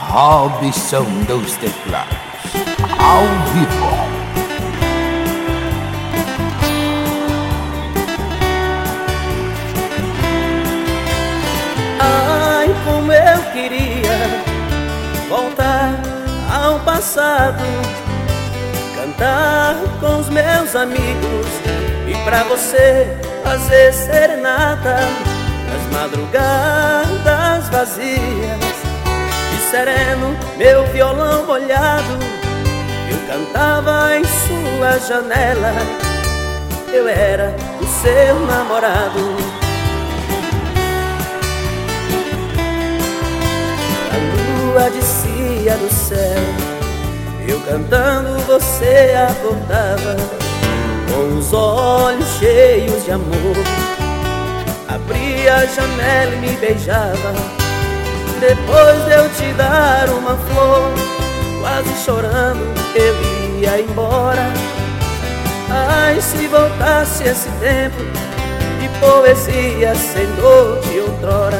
Robson dos Teclados, ao vivo. Ai, como eu queria voltar ao passado, cantar com os meus amigos e pra você fazer serenata nas madrugadas vazias. E sereno, meu violão molhado, eu cantava em sua janela. Eu era o seu namorado. A lua descia do céu, eu cantando você acordava, com os olhos cheios de amor. Abria a janela e me beijava. Depois de eu te dar uma flor, quase chorando eu ia embora. Ai, se voltasse esse tempo de poesia sem dor de outrora.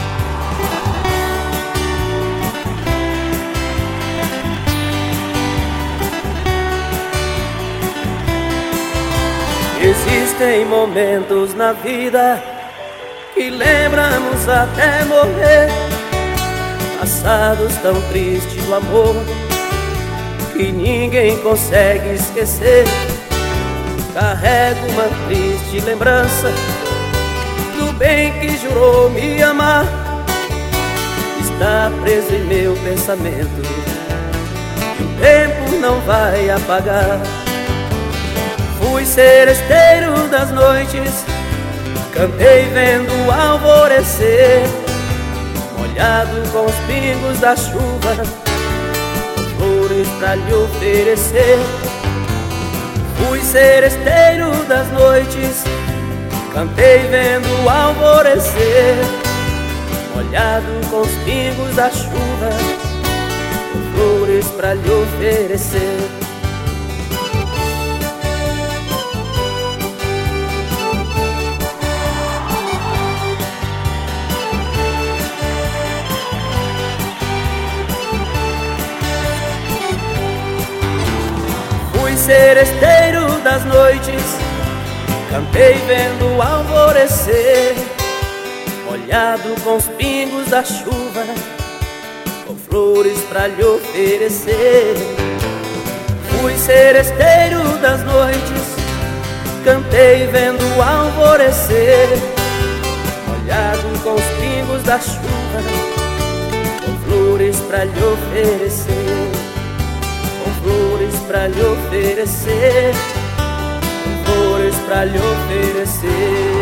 Existem momentos na vida que lembramos até morrer, passados tão tristes do amor que ninguém consegue esquecer. Carrego uma triste lembrança do bem que jurou me amar. Está preso em meu pensamento e o tempo não vai apagar. Fui seresteiro das noites, cantei vendo o alvorecer, molhado com os pingos da chuva, flores pra lhe oferecer. Fui seresteiro das noites, cantei vendo o alvorecer, molhado com os pingos da chuva, flores pra lhe oferecer. Seresteiro das noites, cantei vendo o alvorecer, molhado com os pingos da chuva, com flores pra lhe oferecer. Fui seresteiro das noites, cantei vendo o alvorecer, molhado com os pingos da chuva, com flores pra lhe oferecer. Flores pra lhe oferecer, flores pra lhe oferecer.